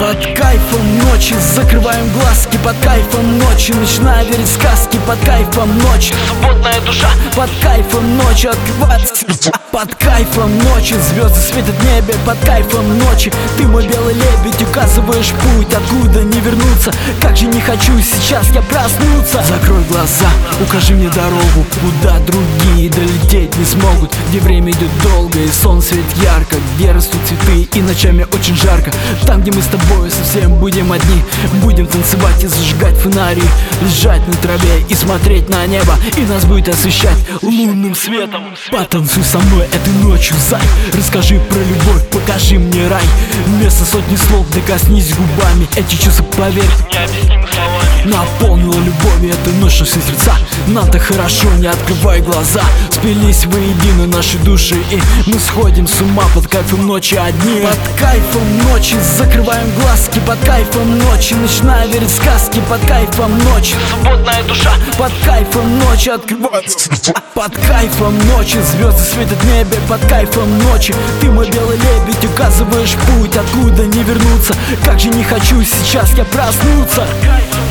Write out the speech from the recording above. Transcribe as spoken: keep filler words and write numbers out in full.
Под кайфом ночи закрываем глазки, под кайфом ночи начинаю верить в сказки, под кайфом ночи свободная душа, под кайфом ночи открывается сердца. Под кайфом ночи звезды светят в небе, под кайфом ночи ты мой белый лебедь, указываешь путь, откуда не вернуться. Как же не хочу сейчас я проснуться. Закрой глаза, укажи мне дорогу, куда другие долететь не смогут, где время идет долго и солнце светит ярко, где растут цветы и ночами очень жарко. Там, где мы с тобой совсем будем одни, будем танцевать и зажигать фонари, лежать на траве и смотреть на небо, и нас будет освещать лунным светом. Потанцуй со мной этой ночью, зай, расскажи про любовь, покажи мне рай. Вместо сотни слов докоснись губами, эти чувства, поверь, необъяснимы словами. Наполнила любовью эта ночь на все сердца. Нам так хорошо, не открывай глаза. Сплелись воедино наши души, и мы сходим с ума под кайфом ночи одни. Под кайфом ночи закрываем глазки, под кайфом ночи начинаю верить в сказки, под кайфом ночи свободная душа, под кайфом ночи открывается сердца. Под кайфом ночи звезды светят в небе, под кайфом ночи ты мой белый лебедь, указываешь путь, откуда не вернуться. Как же не хочу сейчас я проснуться.